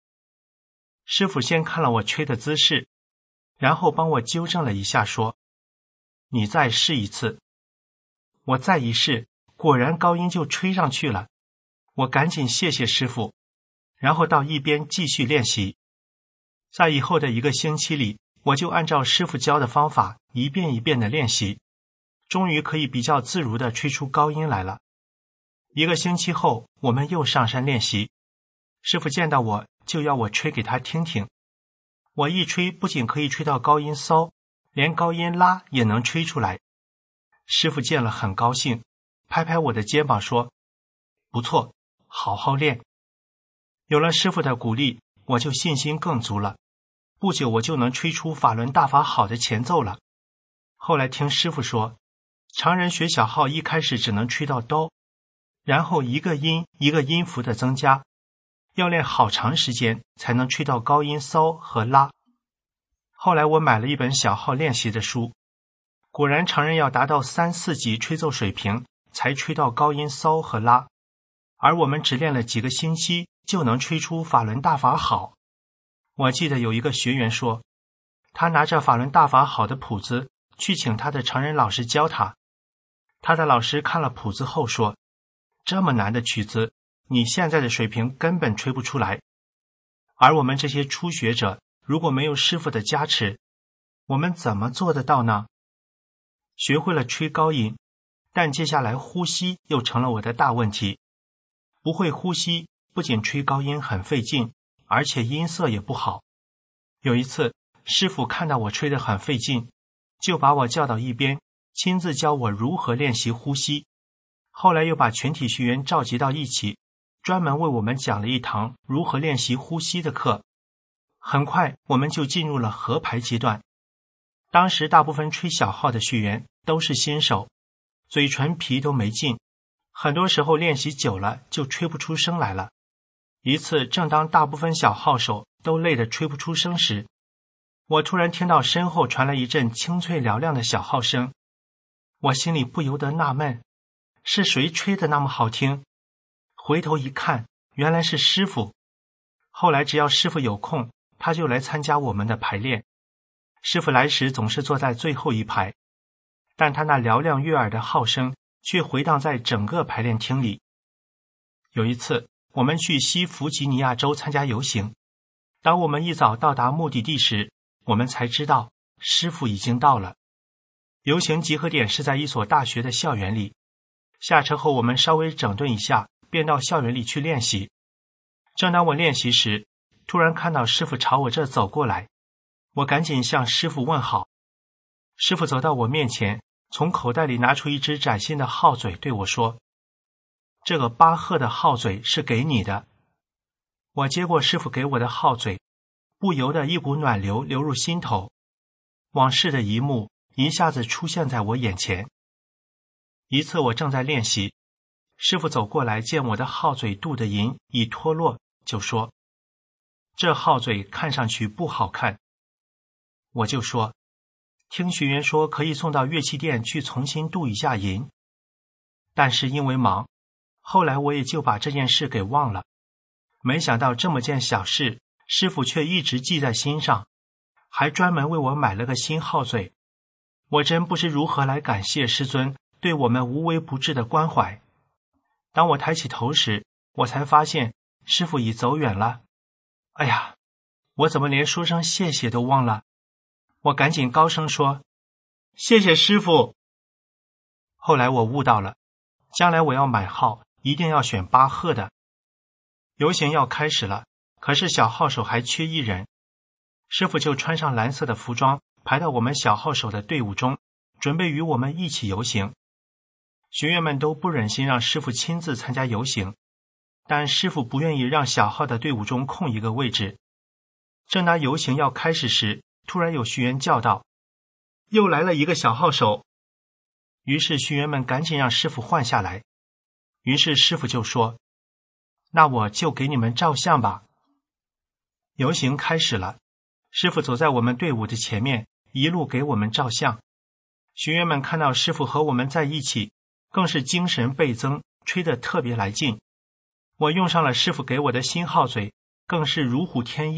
师傅先看了我吹的姿势，然后帮我纠正了一下，说：“你再试一次。”我再一试，果然高音就吹上去了。我赶紧谢谢师傅，然后到一边继续练习。在以后的1个星期里，我就按照师傅教的方法一遍一遍的练习，终于可以比较自如的吹出高音来了。1个星期后，我们又上山练习，师傅见到我就要我吹给他听听。我一吹不仅可以吹到高音骚，连高音拉也能吹出来。师傅见了很高兴，拍拍我的肩膀说：“不错，好好练。”有了师傅的鼓励，我就信心更足了。不久我就能吹出法轮大法好的前奏了。后来听师傅说，常人学小号一开始只能吹到哆，然后一个音一个音符的增加，要练好长时间才能吹到高音骚和拉。后来我买了一本小号练习的书，果然常人要达到3、4级吹奏水平才吹到高音骚和拉，而我们只练了几个星期就能吹出法轮大法好。我记得有一个学员说，他拿着法轮大法好的谱子去请他的常人老师教他，他的老师看了谱子后说，这么难的曲子，你现在的水平根本吹不出来。而我们这些初学者，如果没有师傅的加持，我们怎么做得到呢？学会了吹高音，但接下来呼吸又成了我的大问题。不会呼吸，不仅吹高音很费劲，而且音色也不好。有一次，师傅看到我吹得很费劲，就把我叫到一边，亲自教我如何练习呼吸。后来又把全体学员召集到一起，专门为我们讲了一堂如何练习呼吸的课。很快我们就进入了合排阶段。当时大部分吹小号的学员都是新手，嘴唇皮都没进，很多时候练习久了就吹不出声来了。一次正当大部分小号手都累得吹不出声时，我突然听到身后传来一阵清脆嘹亮的小号声，我心里不由得纳闷，是谁吹得那么好听？回头一看，原来是师傅。后来只要师傅有空，他就来参加我们的排练。师傅来时总是坐在最后一排，但他那嘹亮悦耳的号声却回荡在整个排练厅里。有一次，我们去西弗吉尼亚州参加游行，当我们一早到达目的地时，我们才知道师傅已经到了。游行集合点是在一所大学的校园里，下车后我们稍微整顿一下，便到校园里去练习。正当我练习时，突然看到师傅朝我这走过来，我赶紧向师傅问好。师傅走到我面前，从口袋里拿出一只崭新的号嘴对我说，这个巴赫的号嘴是给你的。我接过师傅给我的号嘴，不由得一股暖流流入心头，往事的一幕一下子出现在我眼前。一次我正在练习，师傅走过来，见我的号嘴镀的银已脱落，就说，这号嘴看上去不好看。我就说，听学员说可以送到乐器店去重新镀一下银。但是因为忙，后来我也就把这件事给忘了。没想到这么件小事，师傅却一直记在心上，还专门为我买了个新号嘴。我真不知如何来感谢师尊对我们无微不至的关怀。当我抬起头时，我才发现师傅已走远了。哎呀，我怎么连说声谢谢都忘了？我赶紧高声说，谢谢师傅。后来我悟到了，将来我要买号一定要选巴赫的。游行要开始了，可是小号手还缺一人，师傅就穿上蓝色的服装，排到我们小号手的队伍中，准备与我们一起游行。学员们都不忍心让师傅亲自参加游行，但师傅不愿意让小号的队伍中空一个位置。正当游行要开始时，突然有学员叫道，又来了一个小号手。于是学员们赶紧让师傅换下来。于是师傅就说，那我就给你们照相吧。游行开始了，师傅走在我们队伍的前面，一路给我们照相。学员们看到师傅和我们在一起，更是精神倍增，吹得特别来劲。我用上了师傅给我的新号嘴，更是如虎添翼，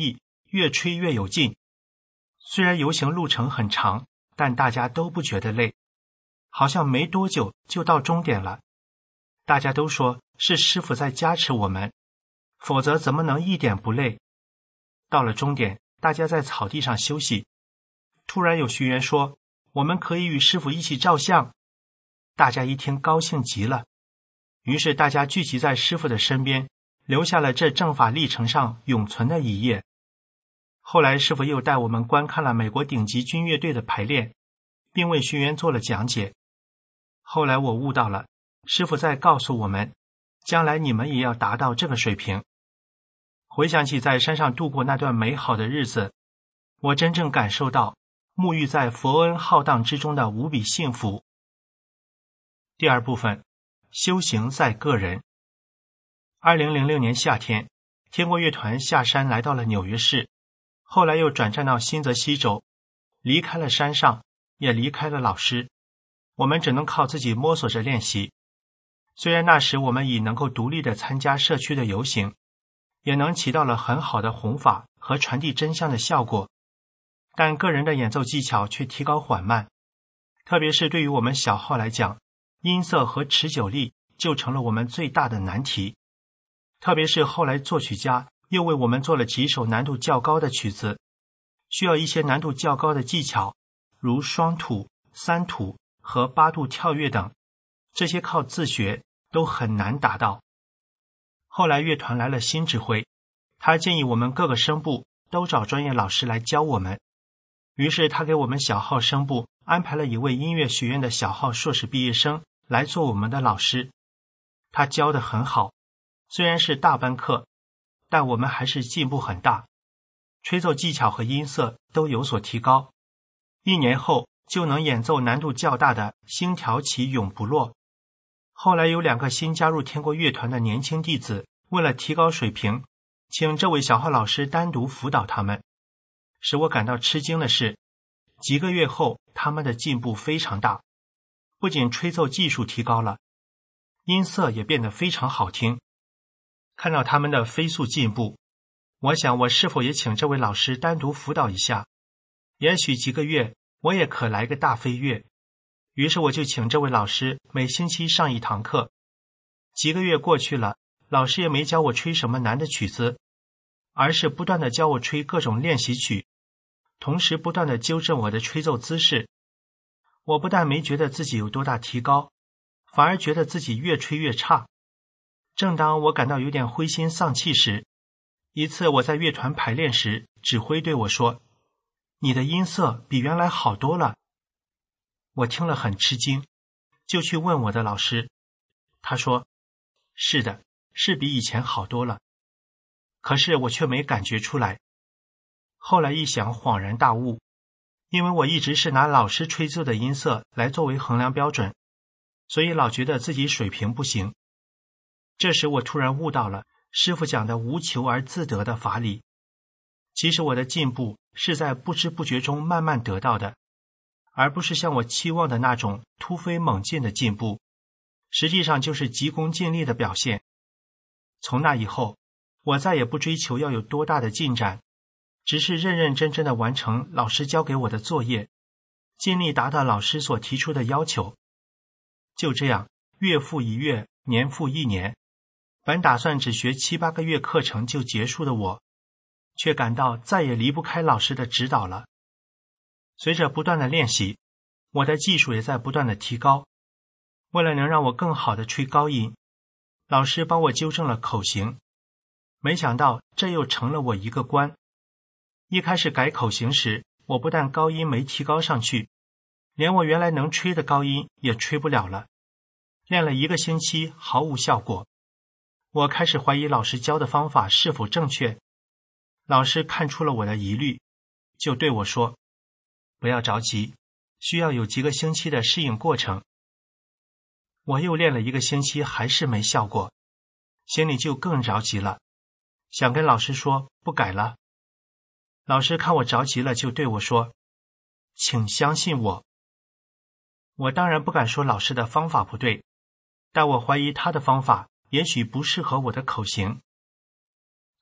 越吹越有劲。虽然游行路程很长，但大家都不觉得累，好像没多久就到终点了。大家都说是师父在加持我们，否则怎么能一点不累？到了终点，大家在草地上休息。突然有学员说，我们可以与师父一起照相。大家一听高兴极了，于是大家聚集在师父的身边，留下了这正法历程上永存的一页。后来师父又带我们观看了美国顶级军乐队的排练，并为学员做了讲解。后来我悟到了，师父在告诉我们，将来你们也要达到这个水平。回想起在山上度过那段美好的日子，我真正感受到沐浴在佛恩浩荡之中的无比幸福。第二部分，修行在个人。2006年夏天，天国乐团下山来到了纽约市，后来又转战到新泽西州，离开了山上，也离开了老师，我们只能靠自己摸索着练习。虽然那时我们已能够独立地参加社区的游行，也能起到了很好的弘法和传递真相的效果，但个人的演奏技巧却提高缓慢，特别是对于我们小号来讲，音色和持久力就成了我们最大的难题。特别是后来作曲家又为我们做了几首难度较高的曲子，需要一些难度较高的技巧，如双吐、三吐和八度跳跃等，这些靠自学都很难达到。后来乐团来了新指挥，他建议我们各个声部都找专业老师来教我们，于是他给我们小号声部安排了一位音乐学院的小号硕士毕业生来做我们的老师。他教得很好，虽然是大班课，但我们还是进步很大，吹奏技巧和音色都有所提高。1年后就能演奏难度较大的星条旗永不落。后来有2个新加入天国乐团的年轻弟子，为了提高水平，请这位小号老师单独辅导他们。使我感到吃惊的是，几个月后他们的进步非常大，不仅吹奏技术提高了，音色也变得非常好听。看到他们的飞速进步，我想我是否也请这位老师单独辅导一下，也许几个月我也可来个大飞跃。于是我就请这位老师每星期上1堂课。几个月过去了，老师也没教我吹什么难的曲子，而是不断地教我吹各种练习曲，同时不断地纠正我的吹奏姿势。我不但没觉得自己有多大提高，反而觉得自己越吹越差。正当我感到有点灰心丧气时，一次我在乐团排练时，指挥对我说，你的音色比原来好多了。我听了很吃惊，就去问我的老师。他说，是的，是比以前好多了。可是我却没感觉出来。后来一想，恍然大悟，因为我一直是拿老师吹奏的音色来作为衡量标准，所以老觉得自己水平不行。这时我突然悟到了师父讲的无求而自得的法理。其实我的进步是在不知不觉中慢慢得到的，而不是像我期望的那种突飞猛进的进步，实际上就是急功近利的表现。从那以后，我再也不追求要有多大的进展，只是认认真真地完成老师交给我的作业，尽力达到老师所提出的要求。就这样，月复一月，年复一年，本打算只学7、8个月课程就结束的我，却感到再也离不开老师的指导了。随着不断的练习，我的技术也在不断的提高。为了能让我更好的吹高音，老师帮我纠正了口型。没想到这又成了我一个关。一开始改口型时，我不但高音没提高上去，连我原来能吹的高音也吹不了了。练了1个星期毫无效果，我开始怀疑老师教的方法是否正确。老师看出了我的疑虑，就对我说，不要着急，需要有几个星期的适应过程。我又练了1个星期还是没效果，心里就更着急了，想跟老师说不改了。老师看我着急了，就对我说，请相信我。我当然不敢说老师的方法不对，但我怀疑他的方法也许不适合我的口型。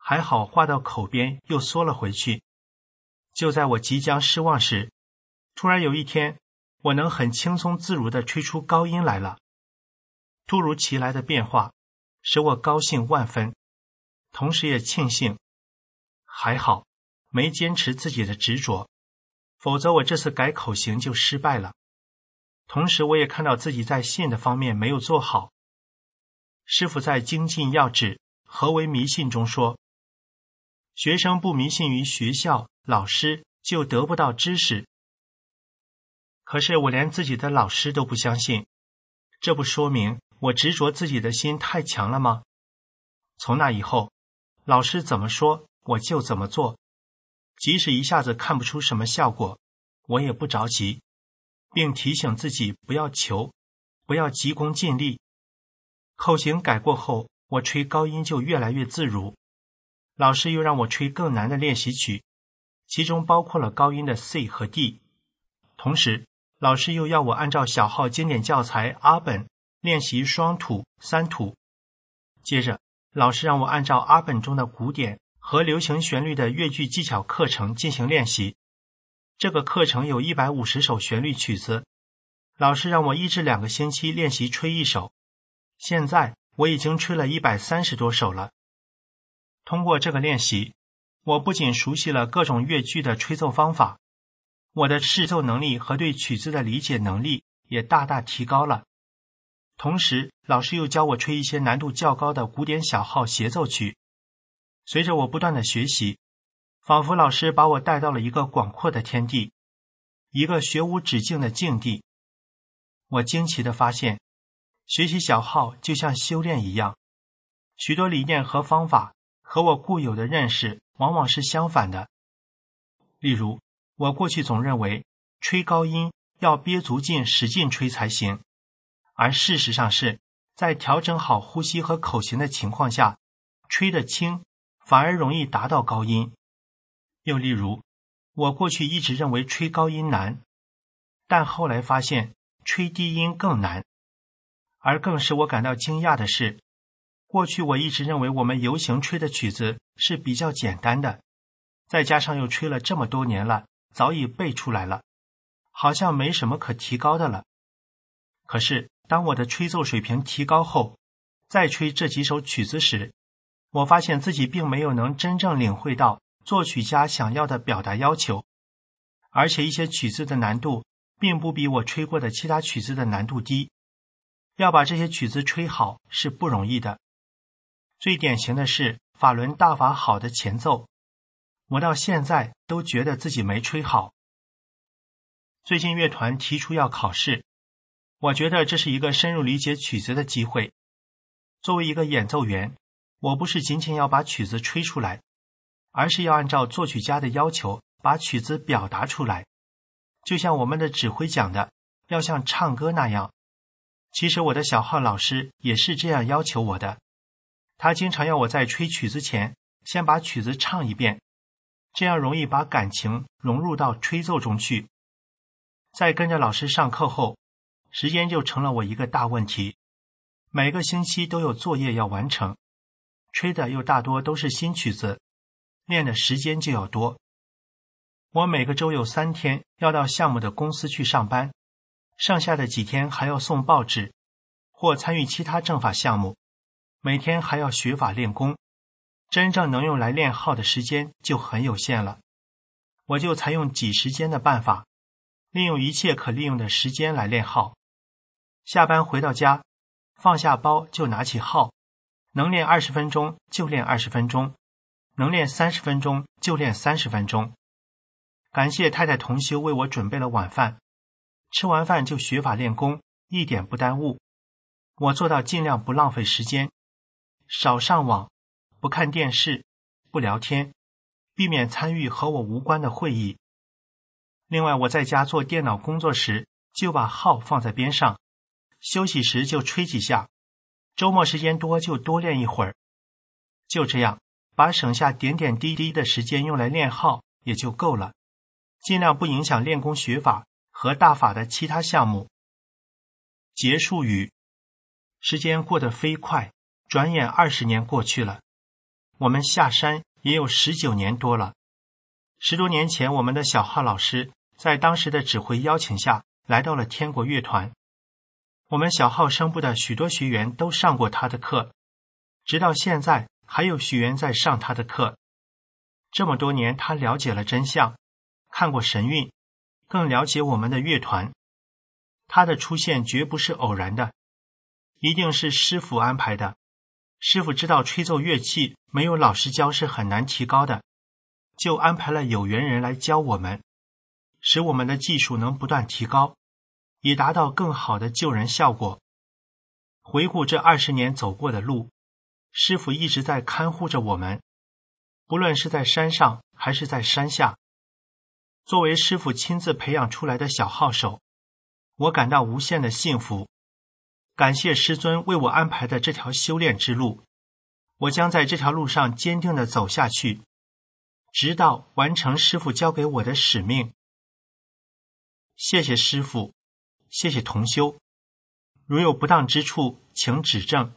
还好话到口边又缩了回去。就在我即将失望时，突然有一天，我能很轻松自如地吹出高音来了。突如其来的变化使我高兴万分，同时也庆幸，还好没坚持自己的执着，否则我这次改口型就失败了。同时我也看到自己在信的方面没有做好。师父在精进要旨何为迷信中说，学生不迷信于学校老师就得不到知识。可是我连自己的老师都不相信，这不说明我执着自己的心太强了吗？从那以后，老师怎么说我就怎么做，即使一下子看不出什么效果，我也不着急，并提醒自己不要求，不要急功近利。口型改过后，我吹高音就越来越自如。老师又让我吹更难的练习曲，其中包括了高音的 C 和 D。同时，老师又要我按照小号经典教材阿本练习双吐、三吐。接着，老师让我按照阿本中的古典和流行旋律的乐句技巧课程进行练习。这个课程有150首旋律曲子，老师让我1至2个星期练习吹一首。现在我已经吹了130多首了。通过这个练习，我不仅熟悉了各种乐句的吹奏方法，我的视奏能力和对曲子的理解能力也大大提高了。同时，老师又教我吹一些难度较高的古典小号协奏曲。随着我不断的学习，仿佛老师把我带到了一个广阔的天地，一个学无止境的境地。我惊奇地发现，学习小号就像修炼一样，许多理念和方法和我固有的认识往往是相反的。例如，我过去总认为吹高音要憋足劲使劲吹才行，而事实上是在调整好呼吸和口型的情况下，吹得轻反而容易达到高音。又例如，我过去一直认为吹高音难，但后来发现吹低音更难。而更使我感到惊讶的是，过去我一直认为我们游行吹的曲子是比较简单的，再加上又吹了这么多年了，早已背出来了，好像没什么可提高的了。可是当我的吹奏水平提高后，再吹这几首曲子时，我发现自己并没有能真正领会到作曲家想要的表达要求，而且一些曲子的难度并不比我吹过的其他曲子的难度低。要把这些曲子吹好是不容易的。最典型的是法轮大法好的前奏，我到现在都觉得自己没吹好。最近乐团提出要考试，我觉得这是一个深入理解曲子的机会。作为一个演奏员，我不是仅仅要把曲子吹出来，而是要按照作曲家的要求把曲子表达出来。就像我们的指挥讲的，要像唱歌那样。其实我的小号老师也是这样要求我的，他经常要我在吹曲子前先把曲子唱一遍，这样容易把感情融入到吹奏中去。在跟着老师上课后，时间就成了我一个大问题，每个星期都有作业要完成，吹的又大多都是新曲子，练的时间就要多。我每个周有3天要到项目的公司去上班，剩下的几天还要送报纸或参与其他正法项目，每天还要学法练功，真正能用来练号的时间就很有限了。我就采用挤时间的办法，利用一切可利用的时间来练号。下班回到家，放下包就拿起号，能练20分钟就练20分钟，能练30分钟就练30分钟。感谢太太同修为我准备了晚饭，吃完饭就学法练功，一点不耽误。我做到尽量不浪费时间，少上网，不看电视，不聊天，避免参与和我无关的会议。另外，我在家做电脑工作时，就把号放在边上，休息时就吹几下，周末时间多就多练一会儿。就这样，把省下点点滴滴的时间用来练号也就够了，尽量不影响练功学法和大法的其他项目。结束语：时间过得飞快，转眼20年过去了。 我们下山也有19年多了。10多年前，我们的小浩老师在当时的指挥邀请下来到了天国乐团。我们小浩声部的许多学员都上过他的课，直到现在还有学员在上他的课。这么多年，他了解了真相，看过神韵，更了解我们的乐团。他的出现绝不是偶然的，一定是师父安排的。师父知道吹奏乐器没有老师教是很难提高的，就安排了有缘人来教我们，使我们的技术能不断提高，以达到更好的救人效果。回顾这20年走过的路，师父一直在看护着我们，不论是在山上还是在山下。作为师父亲自培养出来的小号手，我感到无限的幸福。感谢师尊为我安排的这条修炼之路，我将在这条路上坚定地走下去，直到完成师父交给我的使命。谢谢师父，谢谢同修，如有不当之处，请指正。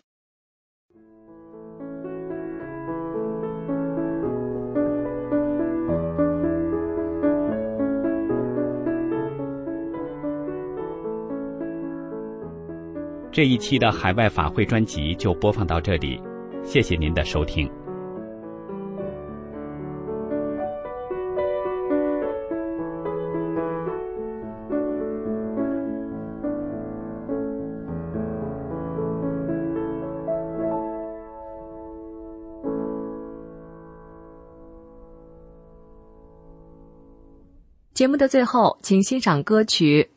这一期的海外法会专辑就播放到这里，谢谢您的收听。 节目的最后，请欣赏歌曲。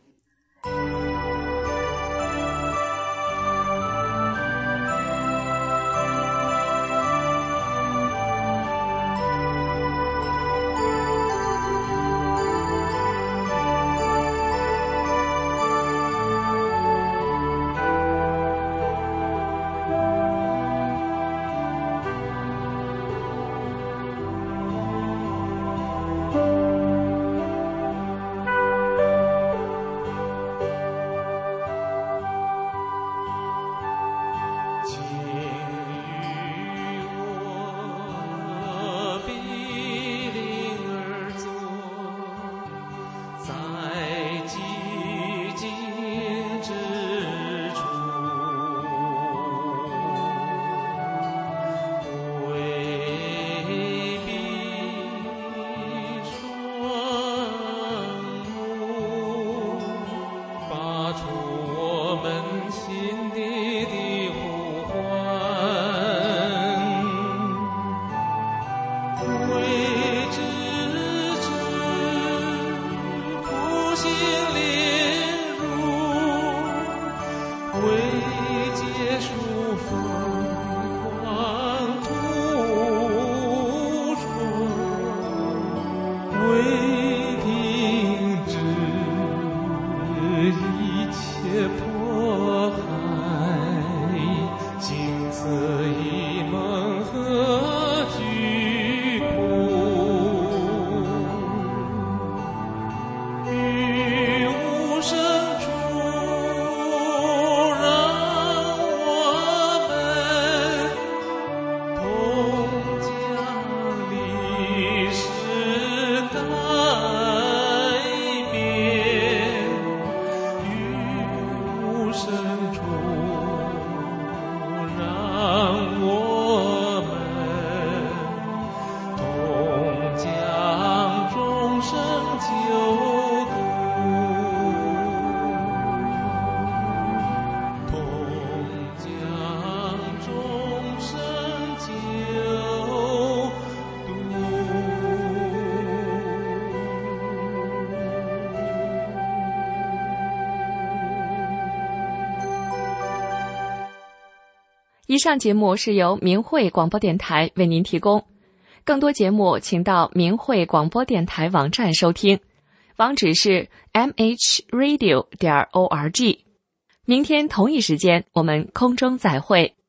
以上节目是由明慧广播电台为您提供，更多节目请到明慧广播电台网站收听，网址是 mhradio.org。明天同一时间我们空中再会。